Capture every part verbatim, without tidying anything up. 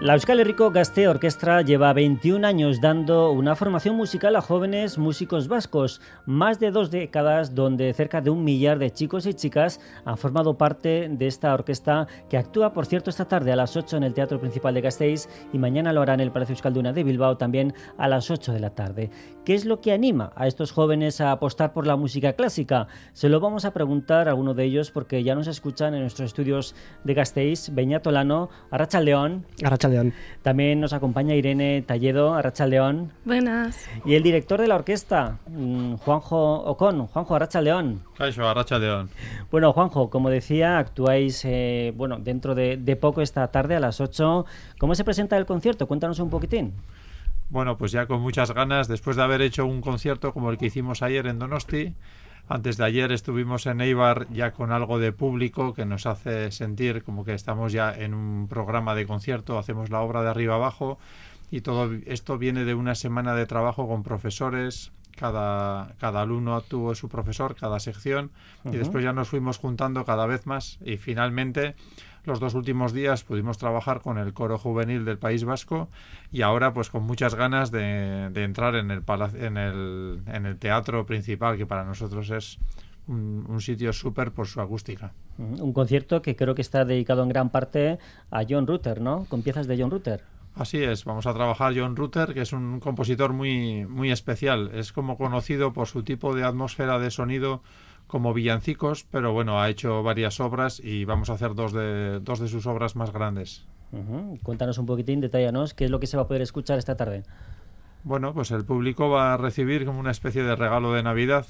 La Euskal Herriko Gazte Orquestra lleva veintiún años dando una formación musical a jóvenes músicos vascos, más de dos décadas donde cerca de un millar de chicos y chicas han formado parte de esta orquesta que actúa, por cierto, esta tarde a las ocho en el Teatro Principal de Gasteiz y mañana lo hará en el Palacio Euskalduna de Bilbao también a las ocho de la tarde. ¿Qué es lo que anima a estos jóvenes a apostar por la música clásica? Se lo vamos a preguntar a alguno de ellos porque ya nos escuchan en nuestros estudios de Gasteiz. Beñat Olano, Arratsaldeon. Arratsaldeon. También nos acompaña Irene Talledo, Arratsaldeon. Buenas. Y el director de la orquesta, Juanjo Ocón. Juanjo, Arratsaldeon. Caixo, Arratsaldeon. Bueno, Juanjo, como decía, actuáis eh, bueno, dentro de, de poco esta tarde a las ocho. ¿Cómo se presenta el concierto? Cuéntanos un poquitín. Bueno, pues ya con muchas ganas, después de haber hecho un concierto como el que hicimos ayer en Donosti. Antes de ayer estuvimos en Eibar ya con algo de público que nos hace sentir como que estamos ya en un programa de concierto, hacemos la obra de arriba abajo y todo esto viene de una semana de trabajo con profesores, cada, cada alumno tuvo su profesor, cada sección, uh-huh. y después ya nos fuimos juntando cada vez más y finalmente los dos últimos días pudimos trabajar con el coro juvenil del País Vasco y ahora pues con muchas ganas de, de entrar en el, en, el, en el teatro principal, que para nosotros es un, un sitio súper por su acústica. Un concierto que creo que está dedicado en gran parte a John Rutter, ¿no? Con piezas de John Rutter. Así es, vamos a trabajar John Rutter, que es un compositor muy, muy especial. Es como conocido por su tipo de atmósfera de sonido como villancicos, pero bueno, ha hecho varias obras y vamos a hacer dos de, dos de sus obras más grandes. Uh-huh. Cuéntanos un poquitín, detállanos, ¿qué es lo que se va a poder escuchar esta tarde? Bueno, pues el público va a recibir como una especie de regalo de Navidad,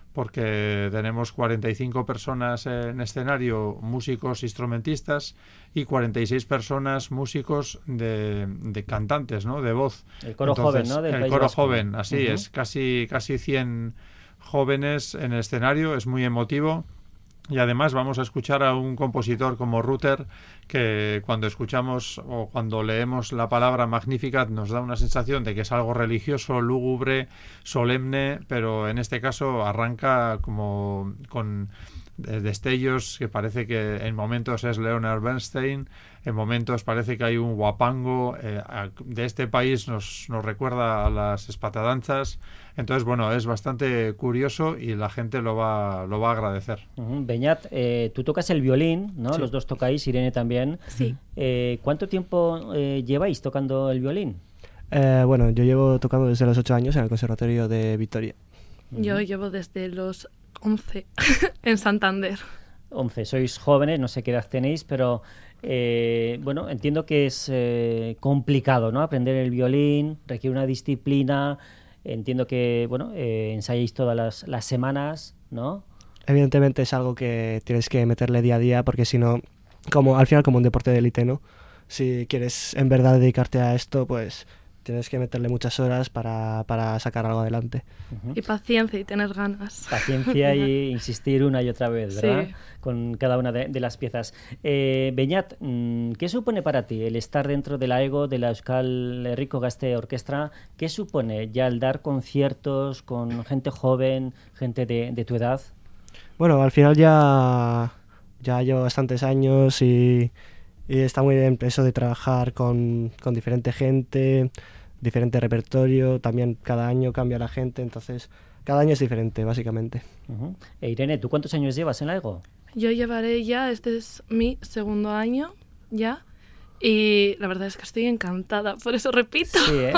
porque tenemos cuarenta y cinco personas en escenario, músicos, instrumentistas, y cuarenta y seis personas, músicos de, de cantantes, ¿no? De voz. El coro Entonces, joven, ¿no? Del el País coro Vasco. joven, así uh-huh. es, casi, casi cien jóvenes en el escenario, es muy emotivo. Y además vamos a escuchar a un compositor como Rutter, que cuando escuchamos o cuando leemos la palabra Magnificat nos da una sensación de que es algo religioso, lúgubre, solemne, pero en este caso arranca como con destellos que parece que en momentos es Leonard Bernstein, en momentos parece que hay un guapango, eh, de este país nos, nos recuerda a las espatadanzas. Entonces, bueno, es bastante curioso y la gente lo va, lo va a agradecer. Uh-huh. Beñat, eh, tú tocas el violín, ¿no? Sí. Los dos tocáis, Irene también. Sí. Eh, ¿Cuánto tiempo eh, lleváis tocando el violín? Eh, bueno, yo llevo tocando desde los ocho años en el Conservatorio de Vitoria. Uh-huh. Yo llevo desde los once en Santander. once, sois jóvenes, no sé qué edad tenéis, pero eh, bueno, entiendo que es eh, complicado, ¿no? Aprender el violín, requiere una disciplina. Entiendo que, bueno, eh, ensayáis todas las, las semanas, ¿no? Evidentemente es algo que tienes que meterle día a día, porque si no, como al final como un deporte de élite, ¿no? Si quieres en verdad dedicarte a esto, pues tienes que meterle muchas horas para, para sacar algo adelante. Uh-huh. Y paciencia y tener ganas. Paciencia y insistir una y otra vez, ¿verdad? Sí. Con cada una de, de las piezas. Eh, Beñat, ¿qué supone para ti el estar dentro de la EGO, de la Euskal Herriko Gazte Orquestra? ¿Qué supone ya el dar conciertos con gente joven, gente de, de tu edad? Bueno, al final ya, ya llevo bastantes años y, y está muy bien eso de trabajar con, con diferente gente, diferente repertorio, también cada año cambia la gente, entonces cada año es diferente, básicamente. Uh-huh. E Irene, ¿tú cuántos años llevas en la EGO? Yo llevaré ya, este es mi segundo año ya, y la verdad es que estoy encantada, por eso repito. Sí, ¿eh?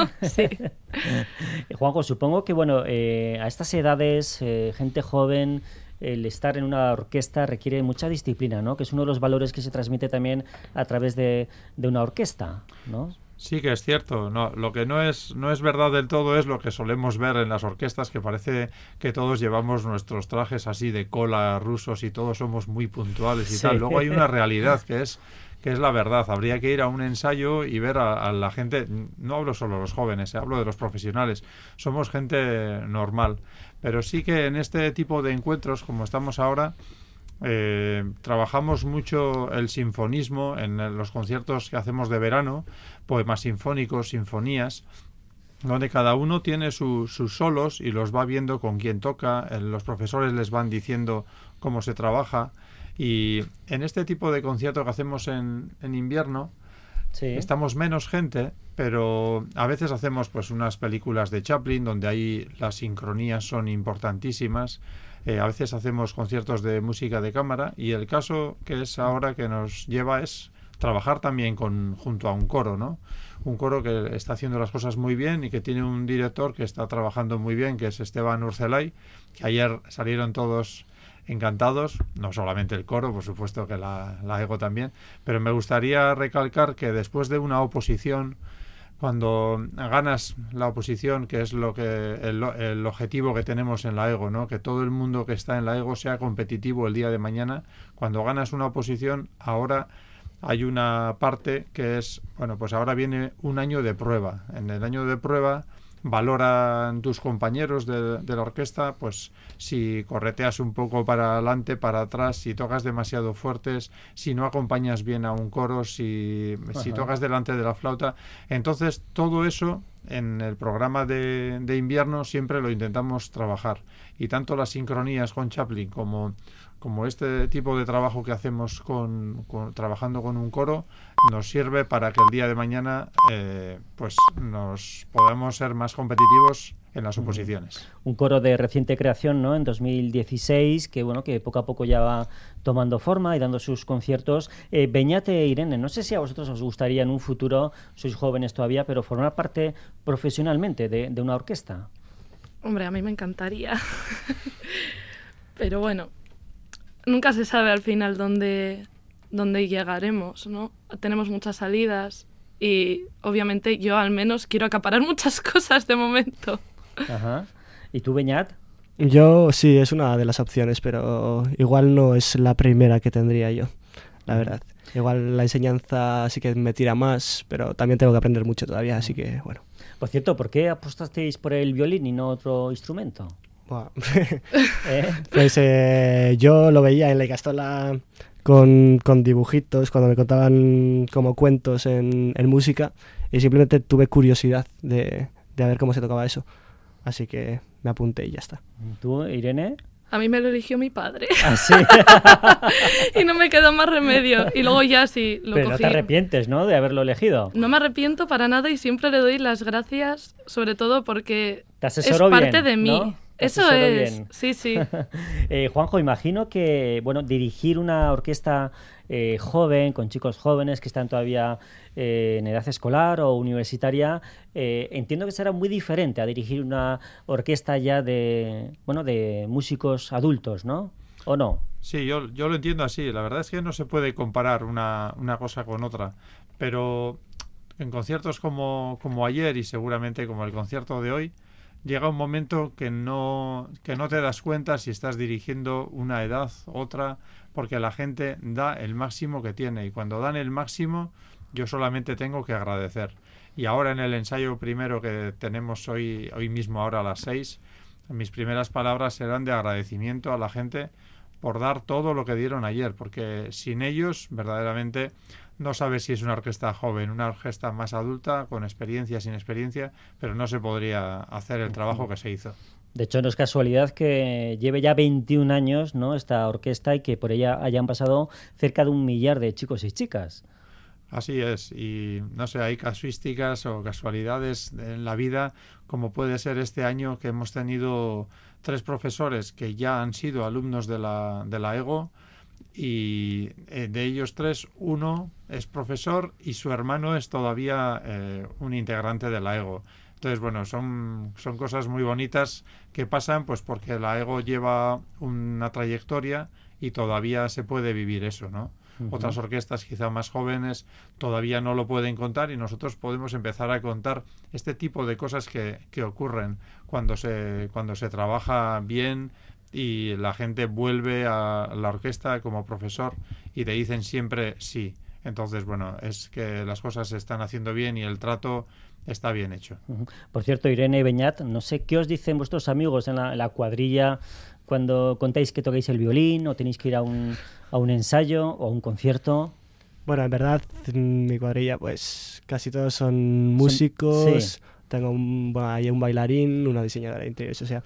Sí. Juanjo, supongo que bueno, eh, a estas edades, eh, gente joven, el estar en una orquesta requiere mucha disciplina, ¿no? Que es uno de los valores que se transmite también a través de, de una orquesta, ¿no? Sí, que es cierto. No, lo que no es no es verdad del todo es lo que solemos ver en las orquestas, que parece que todos llevamos nuestros trajes así de cola rusos y todos somos muy puntuales y sí. tal. Luego hay una realidad que es que es la verdad. Habría que ir a un ensayo y ver a, a la gente. No hablo solo de los jóvenes, eh, hablo de los profesionales. Somos gente normal. Pero sí que en este tipo de encuentros, como estamos ahora, Eh, trabajamos mucho el sinfonismo en los conciertos que hacemos de verano, poemas sinfónicos, sinfonías, donde cada uno tiene su, sus solos y los va viendo con quién toca, eh, los profesores les van diciendo cómo se trabaja, y en este tipo de concierto que hacemos en, en invierno Sí. Estamos menos gente, pero a veces hacemos pues unas películas de Chaplin donde ahí las sincronías son importantísimas. Eh, a veces hacemos conciertos de música de cámara y el caso que es ahora que nos lleva es trabajar también con, junto a un coro, ¿no? Un coro que está haciendo las cosas muy bien y que tiene un director que está trabajando muy bien, que es Esteban Urcelay, que ayer salieron todos encantados, no solamente el coro, por supuesto que la, la EGO también, pero me gustaría recalcar que después de una oposición, cuando ganas la oposición, que es lo que el, el objetivo que tenemos en la EGO, ¿no? Que todo el mundo que está en la EGO sea competitivo el día de mañana. Cuando ganas una oposición, ahora hay una parte que es, bueno, pues ahora viene un año de prueba. En el año de prueba valoran tus compañeros de, de la orquesta, pues si correteas un poco para adelante, para atrás, si tocas demasiado fuertes, si no acompañas bien a un coro, si, si tocas delante de la flauta. Entonces todo eso en el programa de, de invierno siempre lo intentamos trabajar, y tanto las sincronías con Chaplin como como este tipo de trabajo que hacemos con, con trabajando con un coro nos sirve para que el día de mañana eh, pues nos podamos ser más competitivos en las oposiciones. Un coro de reciente creación, ¿no? En dos mil dieciséis, que bueno, que poco a poco ya va tomando forma y dando sus conciertos. Eh, Beñat e Irene, no sé si a vosotros os gustaría en un futuro, sois jóvenes todavía, pero formar parte profesionalmente de, de una orquesta. Hombre, a mí me encantaría. Pero bueno, nunca se sabe al final dónde, dónde llegaremos, ¿no? Tenemos muchas salidas y obviamente yo al menos quiero acaparar muchas cosas de momento. Ajá. ¿Y tú, Beñat? Yo sí, es una de las opciones, pero igual no es la primera que tendría yo, la verdad. Igual la enseñanza sí que me tira más, pero también tengo que aprender mucho todavía, así que bueno. Por cierto, ¿por qué apostasteis por el violín y no otro instrumento? Wow. ¿Eh? Pues eh, yo lo veía en la Icastola con, con dibujitos, cuando me contaban como cuentos en, en música, y simplemente tuve curiosidad de, de ver cómo se tocaba eso. Así que me apunté y ya está. ¿Tú, Irene? A mí me lo eligió mi padre. ¿Ah, sí? Y no me quedó más remedio. Y luego ya sí lo Pero cogí. no te arrepientes, ¿no?, de haberlo elegido. No me arrepiento para nada y siempre le doy las gracias, sobre todo porque Te es asesoró parte bien, de mí. ¿no? Te Eso asesoró es, bien. sí, sí. eh, Juanjo, imagino que, bueno, dirigir una orquesta eh, joven, con chicos jóvenes que están todavía eh, en edad escolar o universitaria, eh, entiendo que será muy diferente a dirigir una orquesta ya de, bueno, de músicos adultos, ¿no? ¿O no? Sí, yo, yo lo entiendo así. La verdad es que no se puede comparar una, una cosa con otra, pero en conciertos como, como ayer y seguramente como el concierto de hoy, llega un momento que no, que no te das cuenta si estás dirigiendo una edad, otra, porque la gente da el máximo que tiene, y cuando dan el máximo yo solamente tengo que agradecer. Y ahora en el ensayo primero que tenemos hoy, hoy mismo ahora a las seis, mis primeras palabras serán de agradecimiento a la gente por dar todo lo que dieron ayer, porque sin ellos verdaderamente no sabes si es una orquesta joven, una orquesta más adulta, con experiencia, sin experiencia, pero no se podría hacer el trabajo que se hizo. De hecho, no es casualidad que lleve ya veintiún años, ¿no?, esta orquesta, y que por ella hayan pasado cerca de un millar de chicos y chicas. Así es, y no sé, hay casuísticas o casualidades en la vida, como puede ser este año que hemos tenido tres profesores que ya han sido alumnos de la, de la EGO, y eh, de ellos tres, uno es profesor y su hermano es todavía eh, un integrante de la EGO. Entonces, bueno, son, son cosas muy bonitas que pasan pues porque la EGO lleva una trayectoria y todavía se puede vivir eso, ¿no? Uh-huh. Otras orquestas quizá más jóvenes todavía no lo pueden contar, y nosotros podemos empezar a contar este tipo de cosas que, que ocurren cuando se, cuando se trabaja bien y la gente vuelve a la orquesta como profesor y te dicen siempre sí. Entonces, bueno, es que las cosas se están haciendo bien y el trato está bien hecho. Por cierto, Irene y Beñat, no sé qué os dicen vuestros amigos en la, en la cuadrilla cuando contáis que tocáis el violín o tenéis que ir a un, a un ensayo o a un concierto. Bueno, en verdad, en mi cuadrilla, pues casi todos son músicos. Son, sí. Tengo un, bueno, hay un bailarín, una diseñadora de interiores, o sea,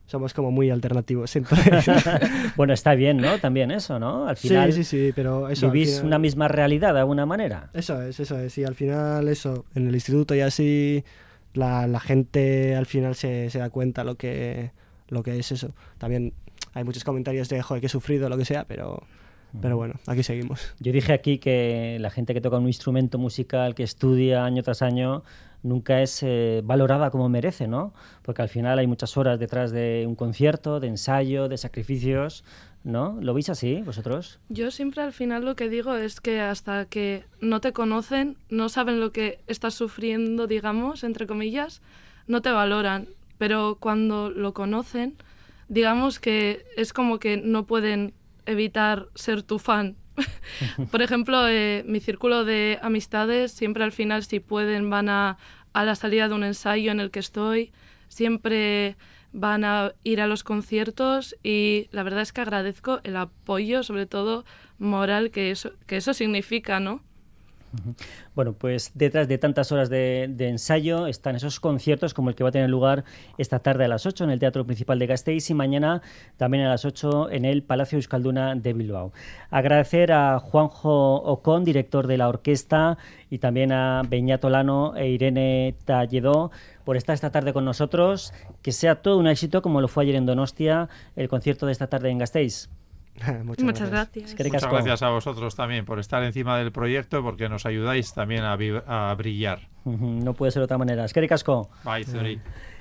somos como muy alternativos. Entonces... Bueno, está bien, ¿no? También eso, ¿no? Al final sí, sí, sí, pero eso... vivís final... una misma realidad de alguna manera. Eso es, eso es. Y al final eso, en el instituto y así, la, la gente al final se, se da cuenta lo que, lo que es eso. También hay muchos comentarios de, joder, que he sufrido, lo que sea, pero... Pero bueno, aquí seguimos. Yo dije aquí que la gente que toca un instrumento musical, que estudia año tras año, nunca es eh, valorada como merece, ¿no? Porque al final hay muchas horas detrás de un concierto, de ensayo, de sacrificios, ¿no? ¿Lo veis así, vosotros? Yo siempre al final lo que digo es que hasta que no te conocen, no saben lo que estás sufriendo, digamos, entre comillas, no te valoran. Pero cuando lo conocen, digamos que es como que no pueden evitar ser tu fan. Por ejemplo, eh, mi círculo de amistades siempre al final, si pueden, van a, a la salida de un ensayo en el que estoy, siempre van a ir a los conciertos y la verdad es que agradezco el apoyo, sobre todo moral, que eso, que eso significa, ¿no? Bueno, pues detrás de tantas horas de, de ensayo están esos conciertos como el que va a tener lugar esta tarde a las ocho en el Teatro Principal de Gasteiz y mañana también a las ocho en el Palacio Euskalduna de Bilbao. Agradecer a Juanjo Ocón, director de la orquesta, y también a Beñat Olano e Irene Talledó por estar esta tarde con nosotros. Que sea todo un éxito como lo fue ayer en Donostia el concierto de esta tarde en Gasteiz. Muchas, Muchas gracias. gracias. Muchas gracias a vosotros también por estar encima del proyecto, porque nos ayudáis también a, a brillar. No puede ser de otra manera. Eskerrik asko. Bye, Zuri.